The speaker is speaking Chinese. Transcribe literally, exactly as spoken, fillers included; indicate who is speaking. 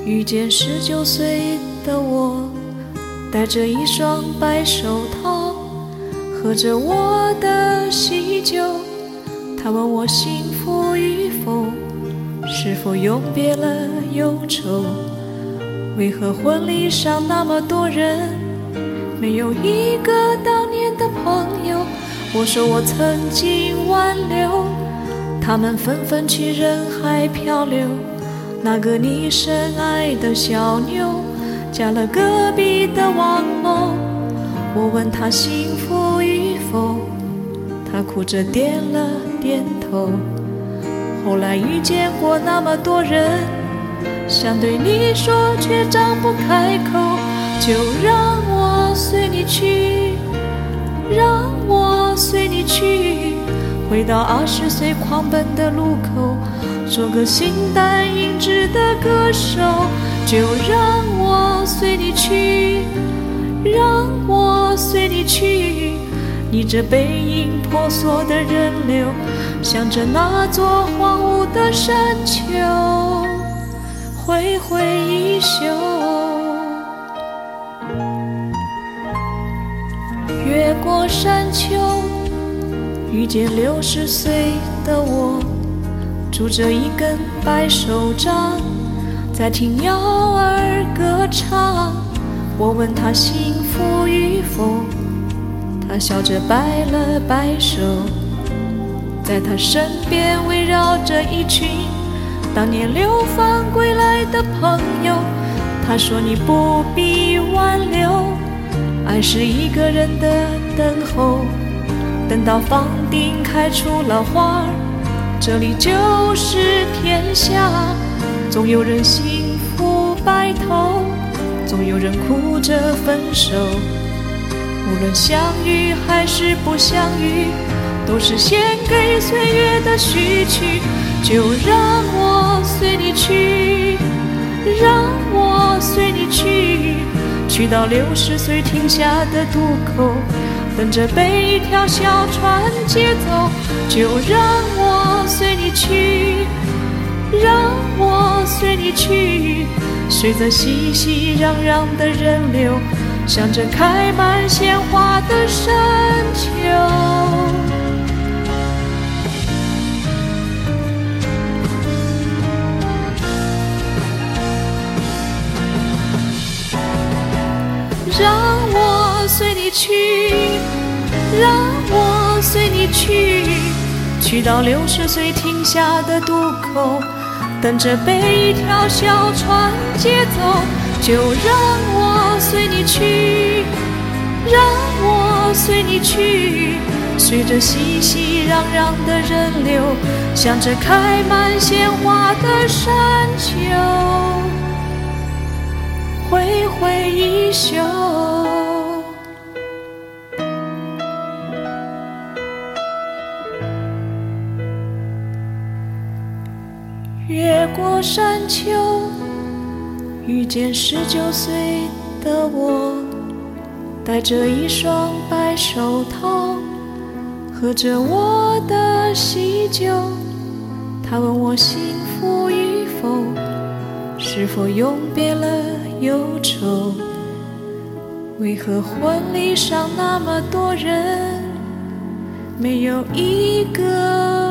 Speaker 1: 遇见十九岁的我，戴着一双白手套，喝着我的喜酒。他问我幸福与否，是否永别了忧愁？为何婚礼上那么多人，没有一个当年的朋友？我说我曾经挽留，他们纷纷去人海漂流。那个你深爱的小妞，嫁了隔壁的王某。我问他幸福与否，他哭着点了点头。后来遇见过那么多人，想对你说却张不开口，就让我随你去，让我随你去，回到二十岁狂奔的路口，做个形单影只的歌手。就让我随你去，让我随你去，你这背影婆娑的人流，向着那座荒芜的山丘挥挥衣袖。越过山丘，遇见六十岁的我，拄着一根白手杖，在听鸟儿歌唱。我问他幸福与否，他笑着摆了摆手。在他身边围绕着一群当年流放归来的朋友。他说你不必挽留，爱是一个人的等候，等到房顶开出了花，这里就是天下。总有人幸福白头，总有人哭着分手。无论相遇还是不相遇，都是献给岁月的序曲。就让我随你去，让我随你去，去到六十岁停下的渡口，等着被一条小船接走。就让我随你去，让我随你去，随着熙熙攘攘的人流，向着开满鲜花的山丘。让我随你去，让我随你去，去到六十岁停下的渡口，等着被一条小船接走。就让我随你去，让我随你去，随着熙熙攘攘的人流，向着开满鲜花的山丘挥挥衣袖。越过山丘，遇见十九岁的我，戴着一双白手套，喝着我的喜酒。他问我幸福与否，是否永别了忧愁？为何婚礼上那么多人，没有一个